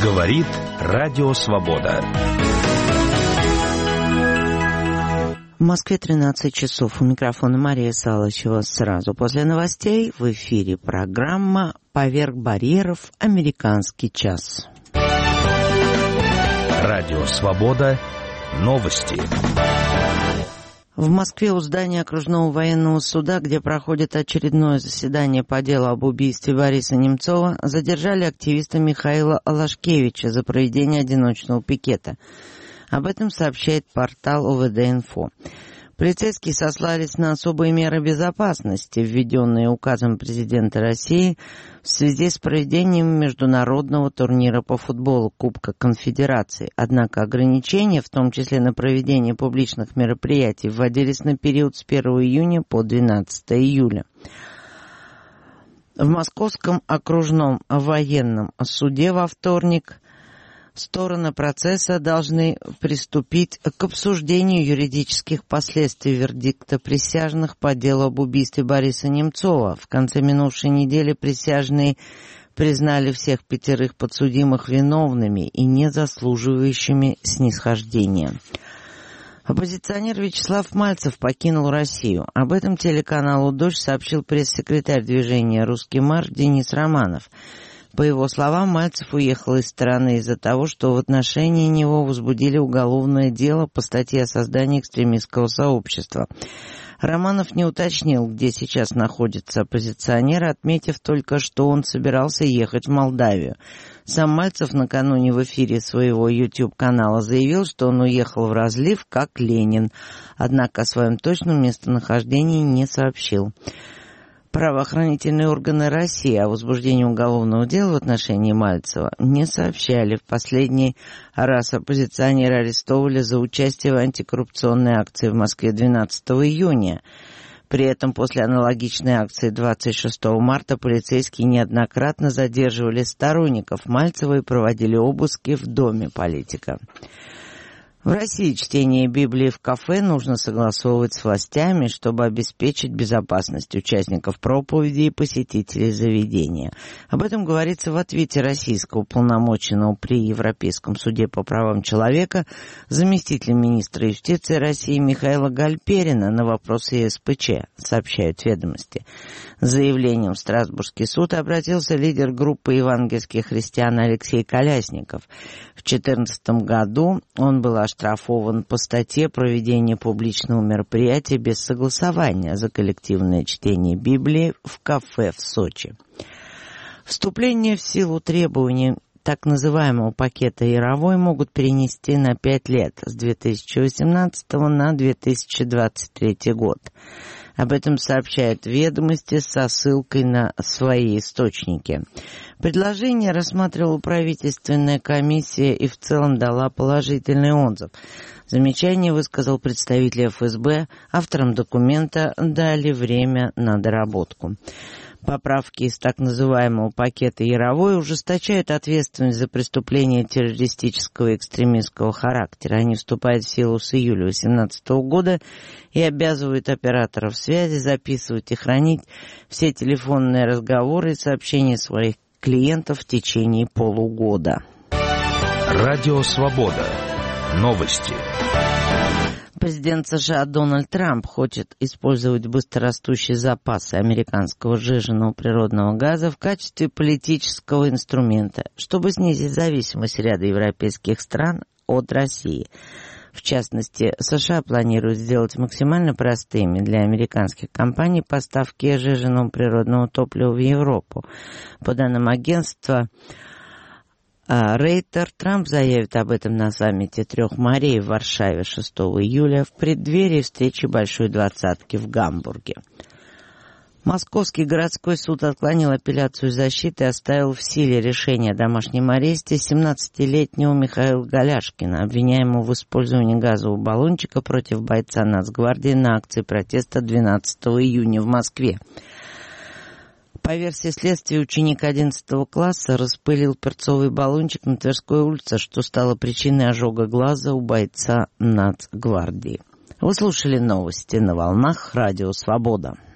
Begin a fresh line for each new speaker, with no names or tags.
Говорит Радио Свобода.
В Москве 13 часов. У микрофона Мария Салычева. Сразу после новостей в эфире программа «Поверх барьеров. Американский час».
Радио Свобода. Новости.
В Москве у здания окружного военного суда, где проходит очередное заседание по делу об убийстве Бориса Немцова, задержали активиста Михаила Алашкевича за проведение одиночного пикета. Об этом сообщает портал ОВД-Инфо. Полицейские сослались на особые меры безопасности, введенные указом президента России в связи с проведением международного турнира по футболу Кубка Конфедерации. Однако ограничения, в том числе на проведение публичных мероприятий, вводились на период с 1 июня по 12 июля. В Московском окружном военном суде во вторник стороны процесса должны приступить к обсуждению юридических последствий вердикта присяжных по делу об убийстве Бориса Немцова. В конце минувшей недели присяжные признали всех 5 подсудимых виновными и не заслуживающими снисхождения. Оппозиционер Вячеслав Мальцев покинул Россию. Об этом телеканалу «Дождь» сообщил пресс-секретарь движения «Русский марш» Денис Романов. По его словам, Мальцев уехал из страны из-за того, что в отношении него возбудили уголовное дело по статье о создании экстремистского сообщества. Романов не уточнил, где сейчас находится оппозиционер, отметив только, что он собирался ехать в Молдавию. Сам Мальцев накануне в эфире своего YouTube-канала заявил, что он уехал в разлив, как Ленин, однако о своем точном местонахождении не сообщил. Правоохранительные органы России о возбуждении уголовного дела в отношении Мальцева не сообщали. В последний раз оппозиционера арестовывали за участие в антикоррупционной акции в Москве 12 июня. При этом после аналогичной акции 26 марта полицейские неоднократно задерживали сторонников Мальцева и проводили обыски в доме политика. В России чтение Библии в кафе нужно согласовывать с властями, чтобы обеспечить безопасность участников проповеди и посетителей заведения. Об этом говорится в ответе российского уполномоченного при Европейском суде по правам человека заместителя министра юстиции России Михаила Гальперина на вопросы ЕСПЧ, сообщают «Ведомости». С заявлением в Страсбургский суд обратился лидер группы евангельских христиан Алексей Колясников. В 2014 году он был оштрафован по статье «Проведение публичного мероприятия без согласования» за коллективное чтение Библии в кафе в Сочи. Вступление в силу требований так называемого пакета Яровой могут перенести на 5 лет с 2018 на 2023 год. Об этом сообщают «Ведомости» со ссылкой на свои источники. Предложение рассматривала правительственная комиссия и в целом дала положительный отзыв. Замечание высказал представитель ФСБ. Авторам документа дали время на доработку. Поправки из так называемого пакета Яровой ужесточают ответственность за преступления террористического и экстремистского характера. Они вступают в силу с июля 2018 года и обязывают операторов связи записывать и хранить все телефонные разговоры и сообщения своих клиентов в течение полугода.
Радио Свобода. Новости.
Президент США Дональд Трамп хочет использовать быстрорастущие запасы американского сжиженного природного газа в качестве политического инструмента, чтобы снизить зависимость ряда европейских стран от России. В частности, США планируют сделать максимально простыми для американских компаний поставки сжиженного природного топлива в Европу. По данным агентства Рейтер, Трамп заявит об этом на саммите трех морей в Варшаве 6 июля в преддверии встречи Большой двадцатки в Гамбурге. Московский городской суд отклонил апелляцию защиты и оставил в силе решение о домашнем аресте 17-летнего Михаила Голяшкина, обвиняемого в использовании газового баллончика против бойца Нацгвардии на акции протеста 12 июня в Москве. По версии следствия, ученик 11 класса распылил перцовый баллончик на Тверской улице, что стало причиной ожога глаза у бойца Нацгвардии. Вы слушали новости на волнах Радио Свобода.